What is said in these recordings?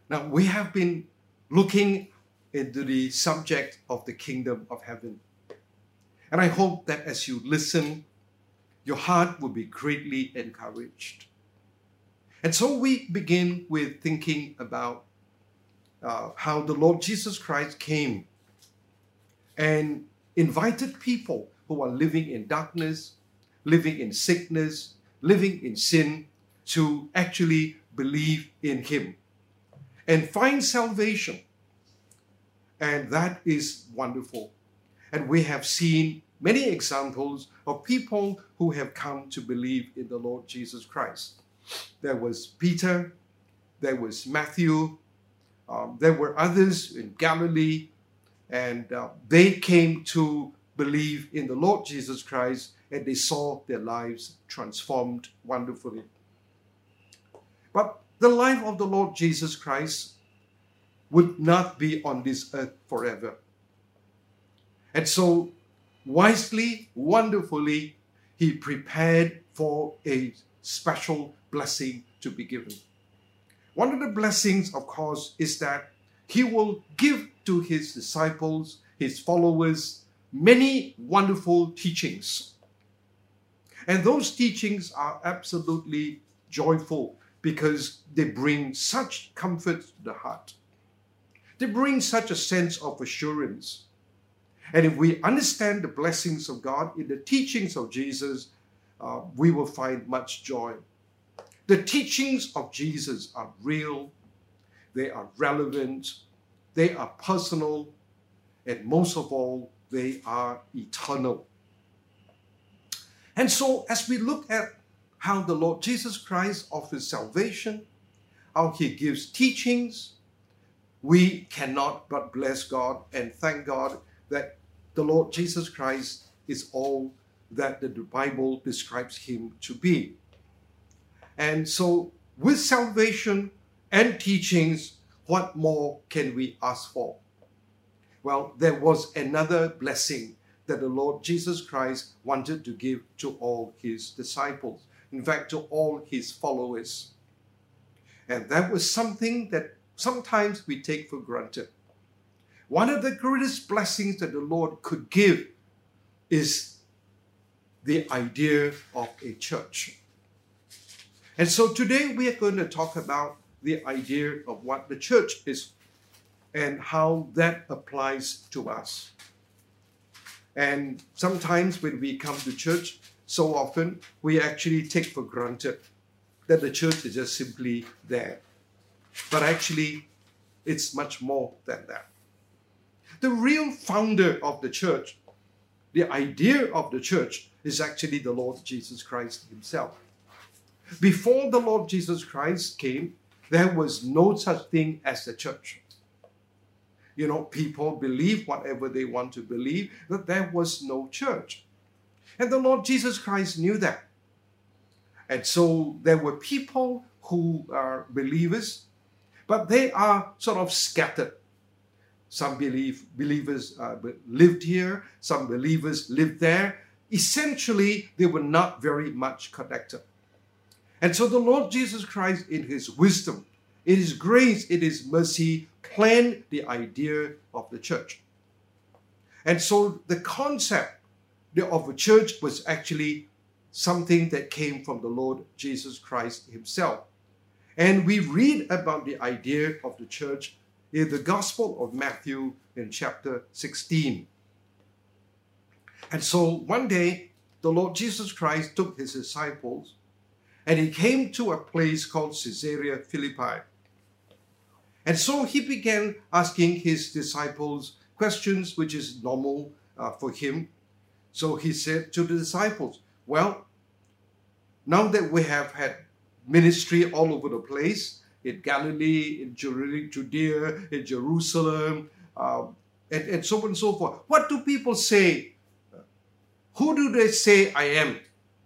Now, we have been looking into the subject of the kingdom of heaven. And I hope that as you listen, your heart will be greatly encouraged. And so we begin with thinking about how the Lord Jesus Christ came and invited people who are living in darkness, living in sickness, living in sin, to actually believe in Him and find salvation. And that is wonderful. And we have seen many examples of people who have come to believe in the Lord Jesus Christ. There was Peter, there was Matthew, there were others in Galilee, and they came to believe in the Lord Jesus Christ, and they saw their lives transformed wonderfully. But the life of the Lord Jesus Christ would not be on this earth forever. And so, wisely, wonderfully, He prepared for a special blessing to be given. One of the blessings, of course, is that He will give to His disciples, His followers, many wonderful teachings. And those teachings are absolutely joyful because they bring such comfort to the heart. They bring such a sense of assurance. And if we understand the blessings of God in the teachings of Jesus, we will find much joy. The teachings of Jesus are real, they are relevant, they are personal, and most of all, they are eternal. And so, as we look at how the Lord Jesus Christ offers salvation, how He gives teachings, we cannot but bless God and thank God that the Lord Jesus Christ is all that the Bible describes Him to be. And so, with salvation and teachings, what more can we ask for? Well, there was another blessing that the Lord Jesus Christ wanted to give to all His disciples. In fact, to all His followers. And that was something that sometimes we take for granted. One of the greatest blessings that the Lord could give is the idea of a church. And so today we are going to talk about the idea of what the church is and how that applies to us. And sometimes when we come to church, so often we actually take for granted that the church is just simply there. But actually, it's much more than that. The real founder of the church, the idea of the church, is actually the Lord Jesus Christ Himself. Before the Lord Jesus Christ came, there was no such thing as the church. You know, people believe whatever they want to believe, but there was no church. And the Lord Jesus Christ knew that. And so there were people who are believers, but they are sort of scattered. Some believers lived here, some believers lived there. Essentially, they were not very much connected. And so the Lord Jesus Christ, in His wisdom, in His grace, in His mercy, planned the idea of the church. And so the concept of a church was actually something that came from the Lord Jesus Christ Himself. And we read about the idea of the church in the Gospel of Matthew in chapter 16. And so one day, the Lord Jesus Christ took His disciples and He came to a place called Caesarea Philippi. And so He began asking His disciples questions, which is normal for Him. So He said to the disciples, well, now that we have had ministry all over the place, in Galilee, in Judea, in Jerusalem, and so on and so forth, what do people say? Who do they say I am?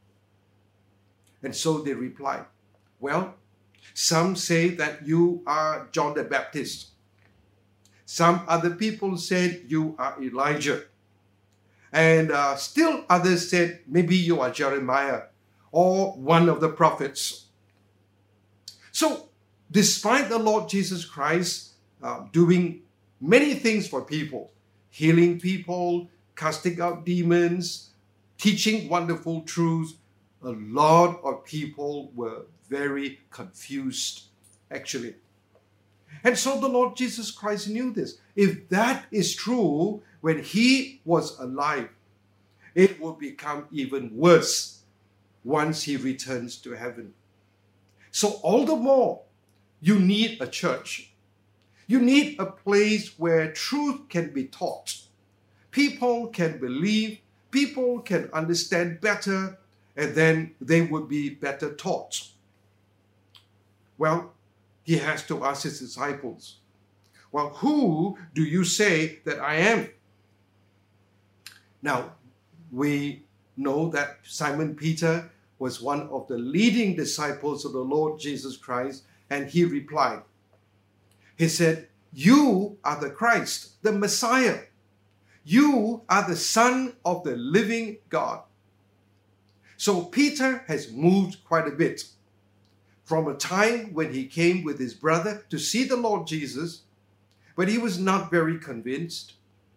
And so they replied, well, some say that you are John the Baptist. Some other people said you are Elijah. And still others said maybe you are Jeremiah or one of the prophets. So despite the Lord Jesus Christ doing many things for people, healing people, casting out demons, teaching wonderful truths, a lot of people were very confused, actually. And so the Lord Jesus Christ knew this. If that is true when he was alive, it will become even worse once he returns to heaven. So all the more, you need a church. You need a place where truth can be taught. People can believe, people can understand better, and then they will be better taught. Well, he has to ask his disciples, well, who do you say that I am? Now, we know that Simon Peter was one of the leading disciples of the Lord Jesus Christ, and he replied. He said, you are the Christ, the Messiah. You are the Son of the living God. So Peter has moved quite a bit from a time when he came with his brother to see the Lord Jesus, but he was not very convinced.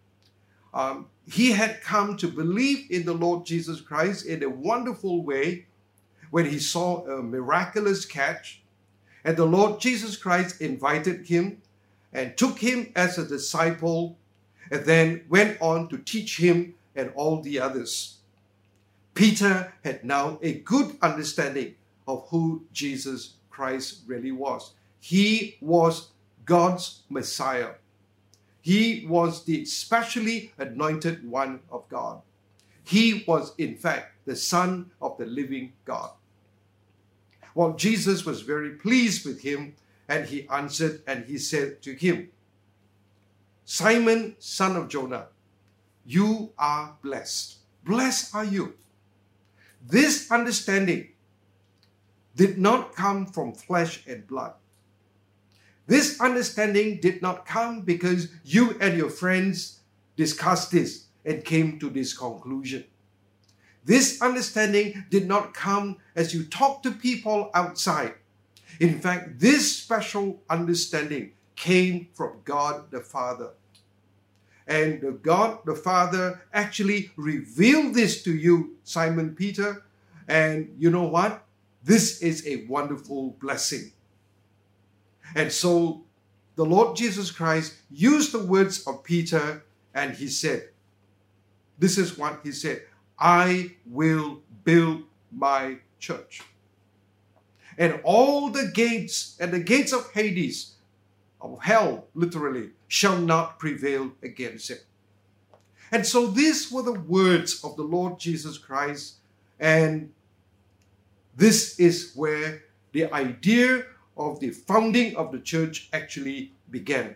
He had come to believe in the Lord Jesus Christ in a wonderful way when he saw a miraculous catch, and the Lord Jesus Christ invited him and took him as a disciple, and then went on to teach him and all the others. Peter had now a good understanding of who Jesus Christ really was. He was God's Messiah. He was the specially anointed one of God. He was, in fact, the Son of the living God. Well, Jesus was very pleased with him, and he answered and he said to him, Simon, son of Jonah, you are blessed. Blessed are you. This understanding did not come from flesh and blood. This understanding did not come because you and your friends discussed this and came to this conclusion. This understanding did not come as you talk to people outside. In fact, this special understanding came from God the Father. And God the Father actually revealed this to you, Simon Peter. And you know what? This is a wonderful blessing. And so the Lord Jesus Christ used the words of Peter, and he said, this is what he said, I will build my church. And all the gates and the gates of Hades, of hell, literally, shall not prevail against it. And so these were the words of the Lord Jesus Christ, and this is where the idea of the founding of the church actually began.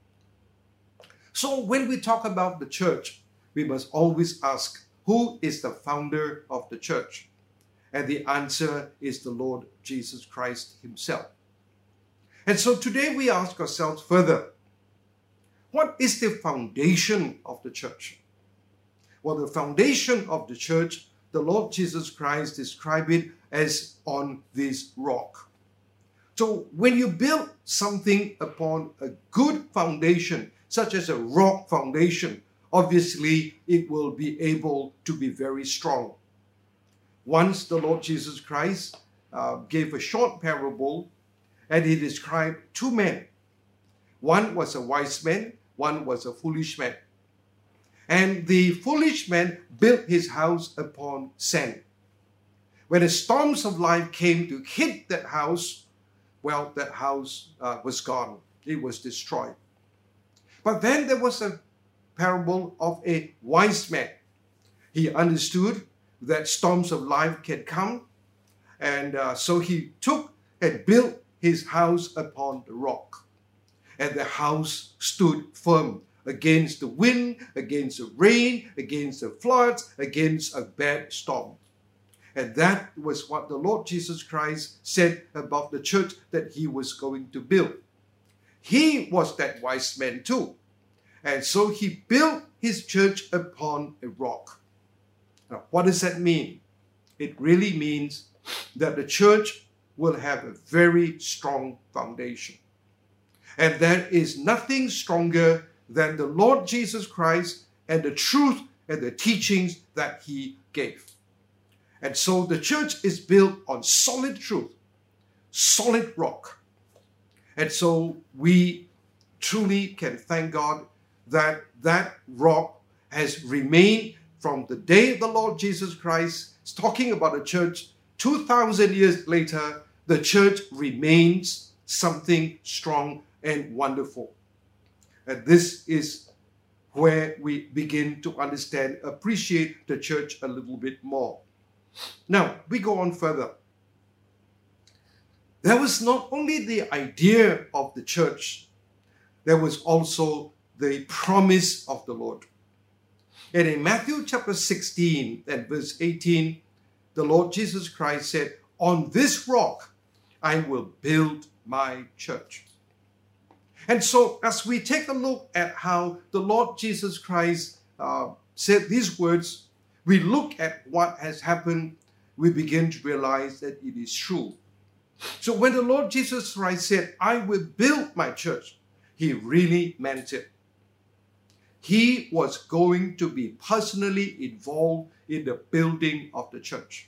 So when we talk about the church, we must always ask, who is the founder of the church? And the answer is the Lord Jesus Christ himself. And so today we ask ourselves further, what is the foundation of the church? Well, the foundation of the church, the Lord Jesus Christ described it as on this rock. So when you build something upon a good foundation, such as a rock foundation, obviously it will be able to be very strong. Once the Lord Jesus Christ gave a short parable, and he described two men. One was a wise man, one was a foolish man. And the foolish man built his house upon sand. When the storms of life came to hit that house, well, that house was gone. It was destroyed. But then there was a parable of a wise man. He understood that storms of life can come, and so he took and built his house upon the rock. And the house stood firm against the wind, against the rain, against the floods, against a bad storm. And that was what the Lord Jesus Christ said about the church that he was going to build. He was that wise man too. And so he built his church upon a rock. Now, what does that mean? It really means that the church will have a very strong foundation. And there is nothing stronger than the Lord Jesus Christ and the truth and the teachings that he gave. And so the church is built on solid truth, solid rock. And so we truly can thank God that that rock has remained from the day of the Lord Jesus Christ. It's talking about the church 2,000 years later. The church remains something strong and wonderful. And this is where we begin to understand, appreciate the church a little bit more. Now, we go on further. There was not only the idea of the church, there was also the promise of the Lord. And in Matthew chapter 16 and verse 18, the Lord Jesus Christ said, "On this rock I will build my church." And so as we take a look at how the Lord Jesus Christ said these words, we look at what has happened, we begin to realize that it is true. So when the Lord Jesus Christ said, "I will build my church," he really meant it. He was going to be personally involved in the building of the church.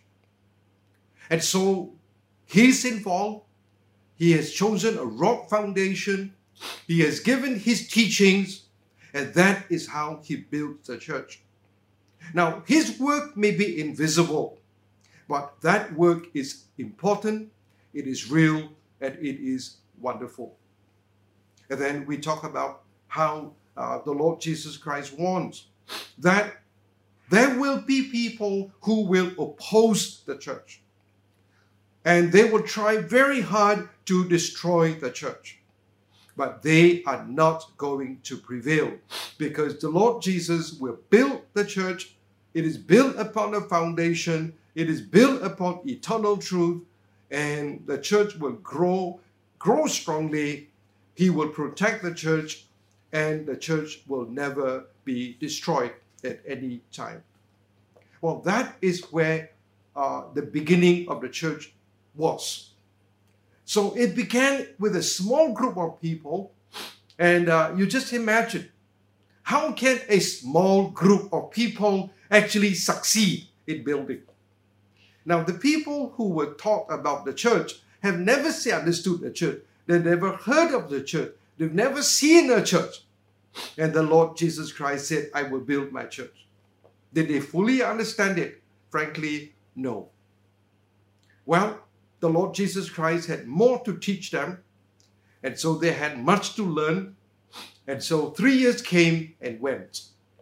And so he's involved. He has chosen a rock foundation. He has given his teachings, and that is how he built the church. Now, his work may be invisible, but that work is important, it is real, and it is wonderful. And then we talk about how the Lord Jesus Christ warns that there will be people who will oppose the church. And they will try very hard to destroy the church. But they are not going to prevail, because the Lord Jesus will build the church. It is built upon a foundation. It is built upon eternal truth. And the church will grow strongly. He will protect the church, and the church will never be destroyed at any time. Well, that is where the beginning of the church was. So it began with a small group of people, and you just imagine, how can a small group of people actually succeed in building? Now, the people who were taught about the church have never understood the church. They've never heard of the church. They've never seen a church. And the Lord Jesus Christ said, "I will build my church." Did they fully understand it? Frankly, no. Well, the Lord Jesus Christ had more to teach them, and so they had much to learn. And so 3 years came and went.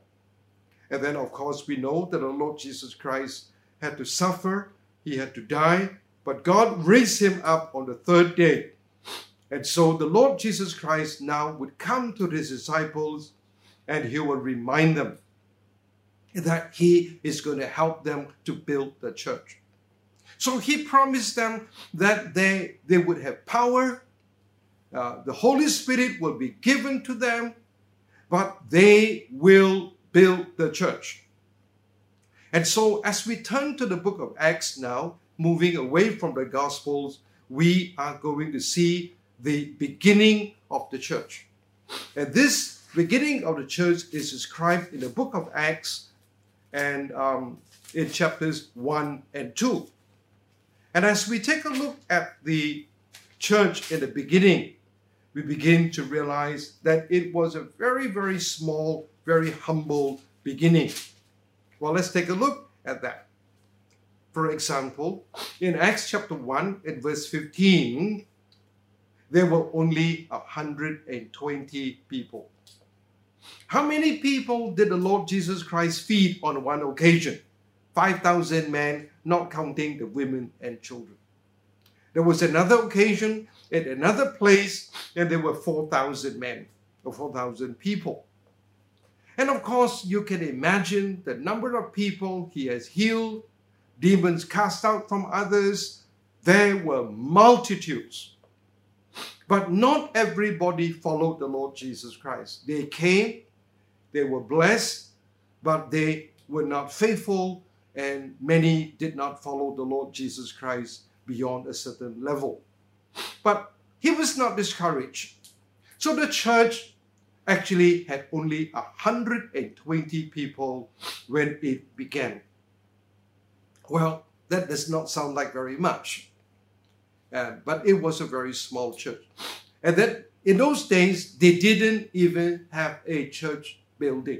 And then, of course, we know that the Lord Jesus Christ had to suffer. He had to die, but God raised him up on the third day. And so the Lord Jesus Christ now would come to his disciples, and he will remind them that he is going to help them to build the church. So he promised them that they would have power. The Holy Spirit will be given to them, but they will build the church. And so as we turn to the book of Acts now, moving away from the Gospels, we are going to see the beginning of the church. And this beginning of the church is described in the book of Acts and in chapters 1 and 2. And as we take a look at the church in the beginning, we begin to realize that it was a very, very small, very humble beginning. Well, let's take a look at that. For example, in Acts chapter 1 and verse 15, there were only 120 people. How many people did the Lord Jesus Christ feed on one occasion? 5,000 men, not counting the women and children. There was another occasion at another place, and there were 4,000 men, or 4,000 people. And of course, you can imagine the number of people he has healed, demons cast out from others. There were multitudes. But not everybody followed the Lord Jesus Christ. They came, they were blessed, but they were not faithful, and many did not follow the Lord Jesus Christ beyond a certain level. But he was not discouraged. So the church actually had only 120 people when it began. Well, that does not sound like very much, but it was a very small church. And then in those days, they didn't even have a church building.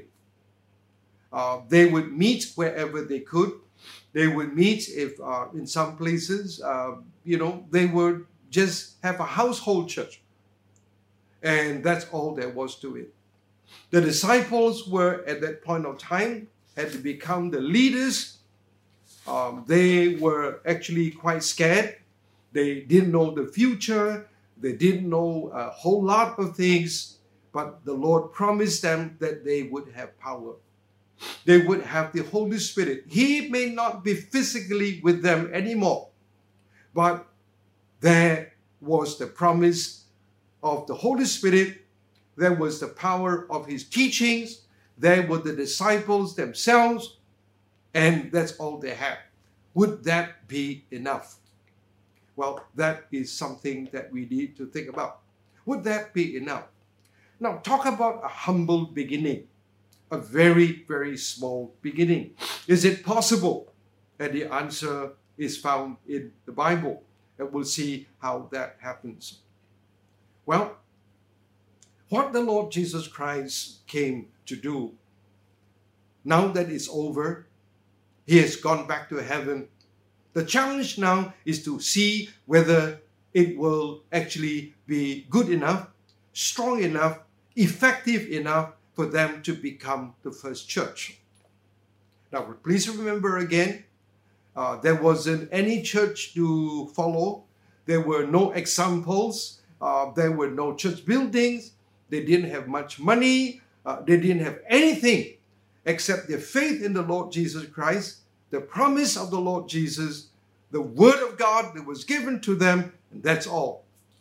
They would meet wherever they could. They would meet if in some places, they would just have a household church. And that's all there was to it. The disciples were, at that point of time, had to become the leaders. They were actually quite scared. They didn't know the future. They didn't know a whole lot of things. But the Lord promised them that they would have power. They would have the Holy Spirit. He may not be physically with them anymore, but there was the promise of the Holy Spirit. There was the power of his teachings. There were the disciples themselves, and that's all they had. Would that be enough? Well, that is something that we need to think about. Would that be enough? Now, talk about a humble beginning, a very, very small beginning. Is it possible? And the answer is found in the Bible, and we'll see how that happens. Well, what the Lord Jesus Christ came to do, now that it's over, he has gone back to heaven. The challenge now is to see whether it will actually be good enough, strong enough, effective enough for them to become the first church. Now, please remember again, there wasn't any church to follow. There were no examples. There were no church buildings. They didn't have much money. They didn't have anything except their faith in the Lord Jesus Christ, the promise of the Lord Jesus, the word of God that was given to them, and that's all.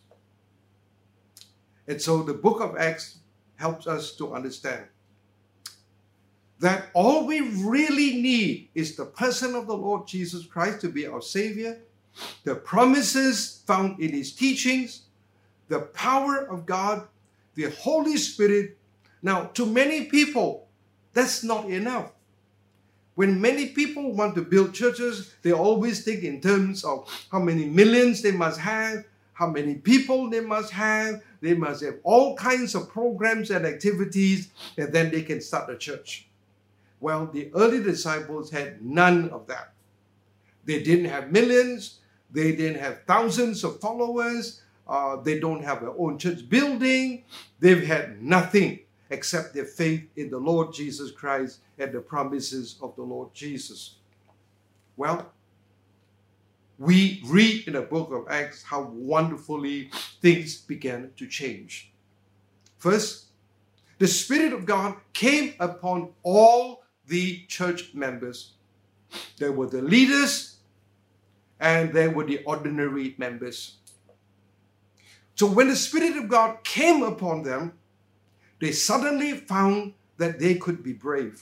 And so the book of Acts helps us to understand that all we really need is the person of the Lord Jesus Christ to be our Savior, the promises found in his teachings, the power of God, the Holy Spirit. Now, to many people, that's not enough. When many people want to build churches, they always think in terms of how many millions they must have, how many people they must have all kinds of programs and activities, and then they can start a church. Well, the early disciples had none of that. They didn't have millions. They didn't have thousands of followers. They don't have their own church building. They've had nothing except their faith in the Lord Jesus Christ and the promises of the Lord Jesus. Well, we read in the book of Acts how wonderfully things began to change. First, the Spirit of God came upon all the church members. There were the leaders and there were the ordinary members. So when the Spirit of God came upon them, they suddenly found that they could be brave.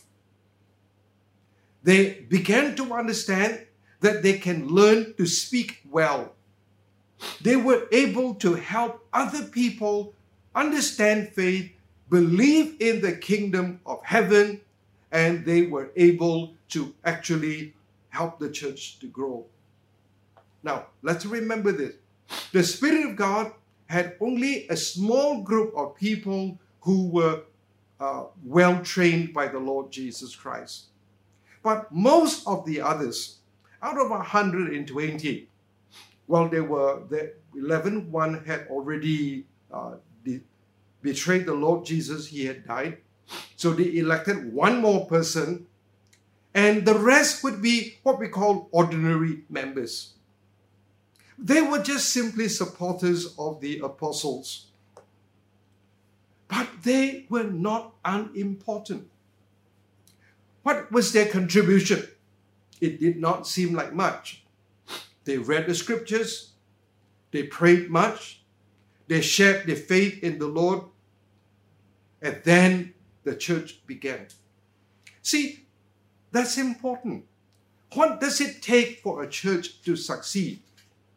They began to understand that they can learn to speak well. They were able to help other people understand faith, believe in the kingdom of heaven, and they were able to actually help the church to grow. Now, let's remember this. The Spirit of God had only a small group of people who were well trained by the Lord Jesus Christ. But most of the others, out of 120, well, there were the 11. One had already betrayed the Lord Jesus. He had died. So they elected one more person, and the rest would be what we call ordinary members. They were just simply supporters of the apostles. But they were not unimportant. What was their contribution? It did not seem like much. They read the scriptures, they prayed much, they shared their faith in the Lord, and then the church began. See, that's important. What does it take for a church to succeed?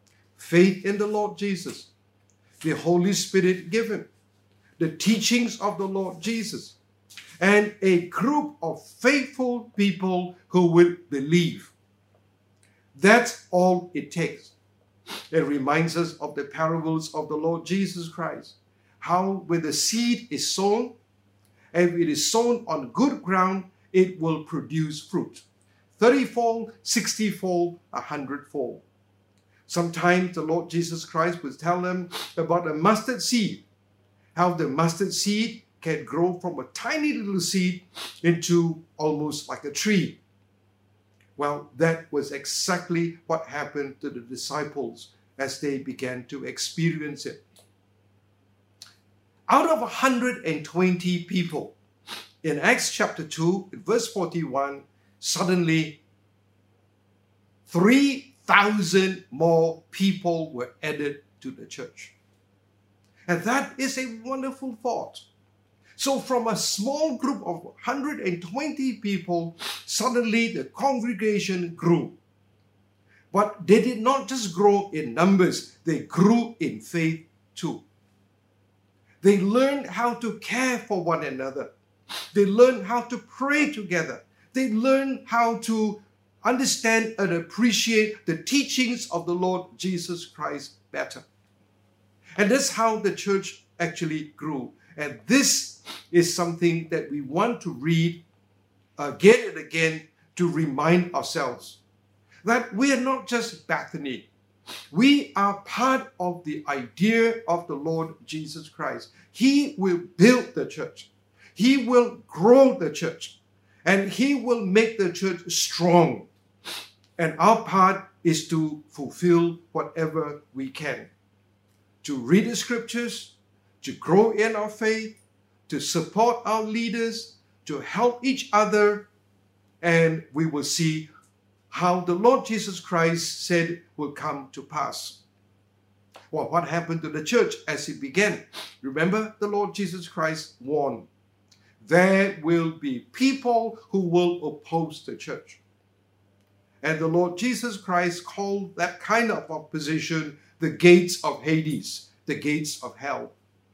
faith in the Lord Jesus, the Holy Spirit given, the teachings of the Lord Jesus, and a group of faithful people who will believe. That's all it takes. It reminds us of the parables of the Lord Jesus Christ. How when the seed is sown, and if it is sown on good ground, it will produce fruit. 30-fold, 60-fold, 100-fold. Sometimes the Lord Jesus Christ will tell them about a mustard seed. How the mustard seed can grow from a tiny little seed into almost like a tree. Well, that was exactly what happened to the disciples as they began to experience it. Out of 120 people, in Acts chapter 2, in verse 41, suddenly 3,000 more people were added to the church. And that is a wonderful thought. So from a small group of 120 people, suddenly the congregation grew. But they did not just grow in numbers, they grew in faith too. They learned how to care for one another. They learned how to pray together. They learned how to understand and appreciate the teachings of the Lord Jesus Christ better. And that's how the church actually grew. And this is something that we want to read again and again to remind ourselves that we are not just Bethany. We are part of the idea of the Lord Jesus Christ. He will build the church. He will grow the church. And He will make the church strong. And our part is to fulfill whatever we can. To read the scriptures, to grow in our faith, to support our leaders, to help each other, and we will see how the Lord Jesus Christ said will come to pass. Well, what happened to the church as it began? Remember, the Lord Jesus Christ warned, there will be people who will oppose the church. And the Lord Jesus Christ called that kind of opposition the gates of Hades, the gates of hell.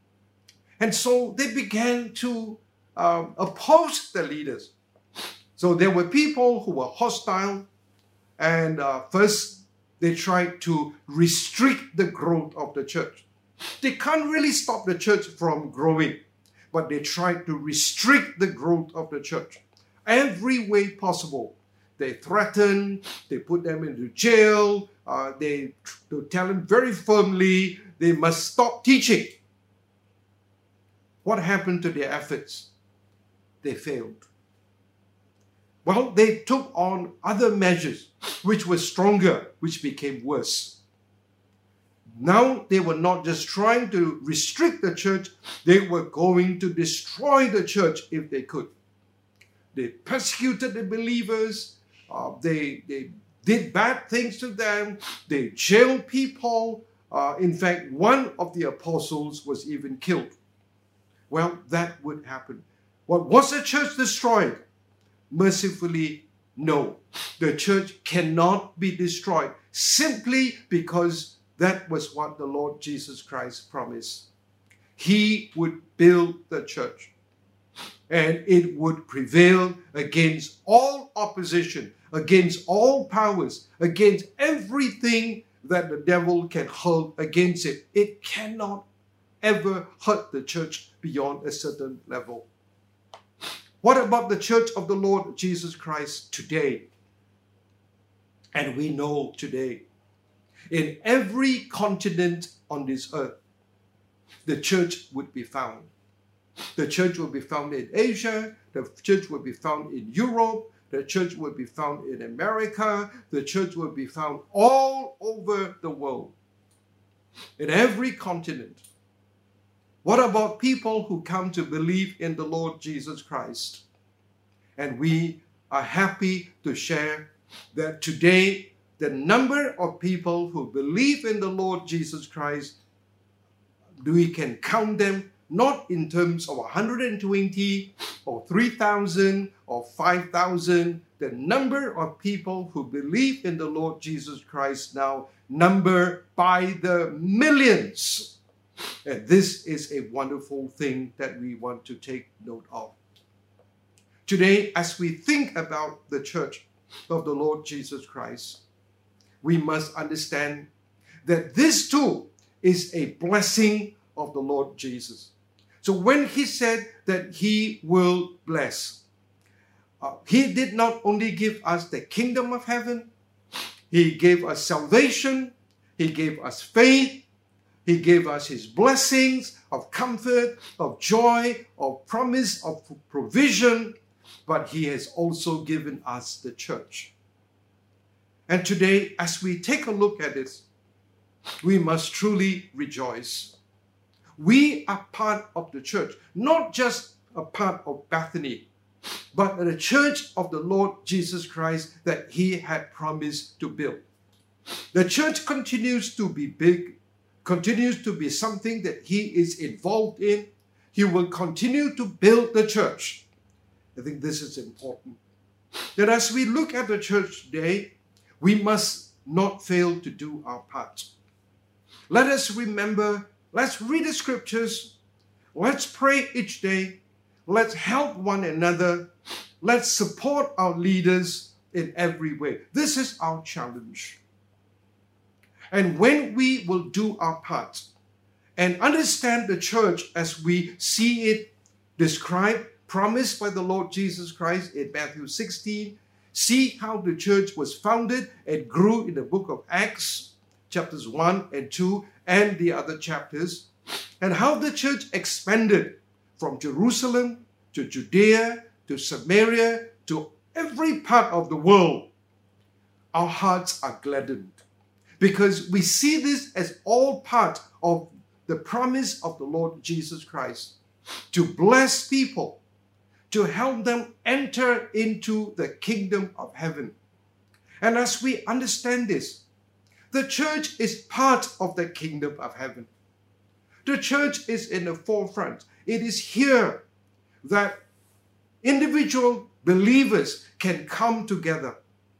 And so they began to oppose the leaders. So there were people who were hostile, and first they tried to restrict the growth of the church. They can't really stop the church from growing, but they tried to restrict the growth of the church every way possible. They threatened, they put them into jail, they tell them very firmly they must stop teaching. What happened to their efforts? They failed. Well, they took on other measures which were stronger, which became worse. Now they were not just trying to restrict the church, they were going to destroy the church if they could. They persecuted the believers, they did bad things to them, they jailed people. In fact, one of the apostles was even killed. Well, that would happen. Well, was the church destroyed? Mercifully, no. The church cannot be destroyed simply because that was what the Lord Jesus Christ promised. He would build the church, and it would prevail against all opposition, against all powers, against everything that the devil can hurl against it. It cannot ever hurt the church beyond a certain level. What about the church of the Lord Jesus Christ today? And we know today, in every continent on this earth, the church would be found. The church will be found in Asia, the church will be found in Europe, the church will be found in America, the church will be found all over the world, in every continent. What about people who come to believe in the Lord Jesus Christ? And we are happy to share that today the number of people who believe in the Lord Jesus Christ, we can count them not in terms of 120 or 3,000 or 5,000. The number of people who believe in the Lord Jesus Christ now number by the millions. And this is a wonderful thing that we want to take note of. Today, as we think about the church of the Lord Jesus Christ, we must understand that this too is a blessing of the Lord Jesus. So when he said that he will bless, he did not only give us the kingdom of heaven, he gave us salvation, he gave us faith, he gave us his blessings of comfort, of joy, of promise, of provision, but he has also given us the church. And today, as we take a look at this, we must truly rejoice. We are part of the church, not just a part of Bethany, but the church of the Lord Jesus Christ that he had promised to build. The church continues to be big, continues to be something that he is involved in. He will continue to build the church. I think this is important. That as we look at the church today, we must not fail to do our part. Let us remember, let's read the scriptures, let's pray each day, let's help one another, let's support our leaders in every way. This is our challenge. And when we will do our part and understand the church as we see it described, promised by the Lord Jesus Christ in Matthew 16, see how the church was founded and grew in the book of Acts, chapters 1 and 2, and the other chapters, and how the church expanded from Jerusalem to Judea to Samaria to every part of the world. Our hearts are gladdened because we see this as all part of the promise of the Lord Jesus Christ to bless people, to help them enter into the kingdom of heaven. And as we understand this, the church is part of the kingdom of heaven. The church is in the forefront. It is here that individual believers can come together.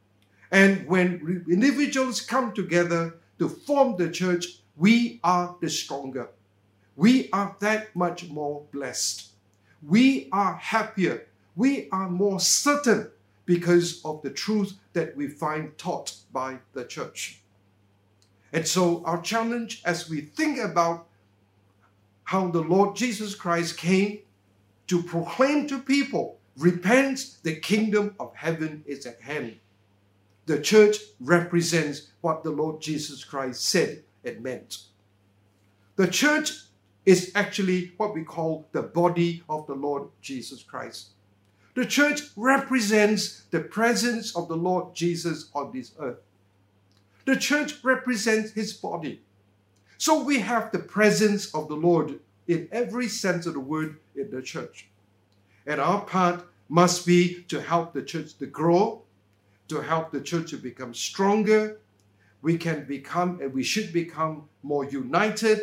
And when individuals come together to form the church, we are the stronger. We are that much more blessed. We are happier. We are more certain because of the truth that we find taught by the church. And so our challenge as we think about how the Lord Jesus Christ came to proclaim to people, repent, the kingdom of heaven is at hand. The church represents what the Lord Jesus Christ said and meant. The church is actually what we call the body of the Lord Jesus Christ. The church represents the presence of the Lord Jesus on this earth. The church represents his body. So we have the presence of the Lord in every sense of the word in the church. And our part must be to help the church to grow, to help the church to become stronger. We can become and we should become more united.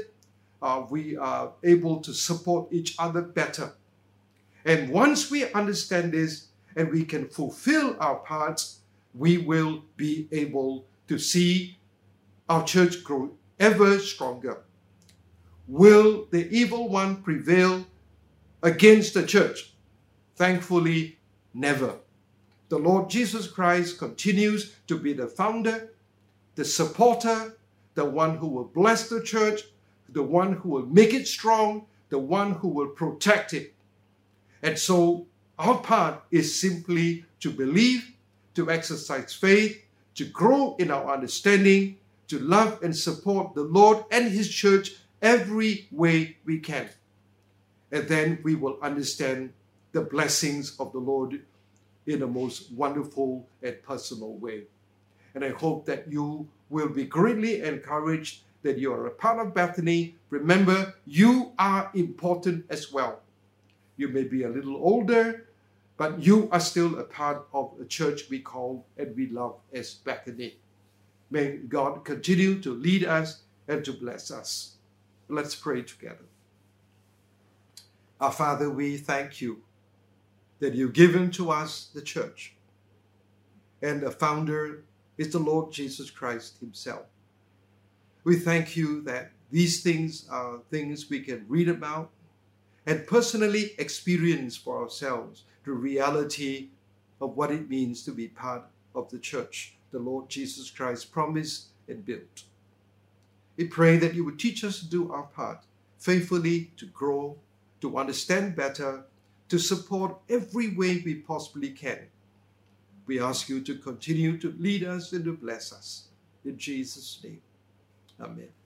We are able to support each other better. And once we understand this and we can fulfill our parts, we will be able to see our church grow ever stronger. Will the evil one prevail against the church? Thankfully, never. The Lord Jesus Christ continues to be the founder, the supporter, the one who will bless the church, the one who will make it strong, the one who will protect it. And so our part is simply to believe, to exercise faith, to grow in our understanding, to love and support the Lord and his church every way we can. And then we will understand the blessings of the Lord in a most wonderful and personal way. And I hope that you will be greatly encouraged that you are a part of Bethany. Remember, you are important as well. You may be a little older, but you are still a part of a church we call and we love as Bethany. May God continue to lead us and to bless us. Let's pray together. Our Father, we thank you that you've given to us the church, and the founder is the Lord Jesus Christ himself. We thank you that these things are things we can read about and personally experience for ourselves the reality of what it means to be part of the church the Lord Jesus Christ promised and built. We pray that you would teach us to do our part faithfully, to grow, to understand better, to support every way we possibly can. We ask you to continue to lead us and to bless us. In Jesus' name, amen.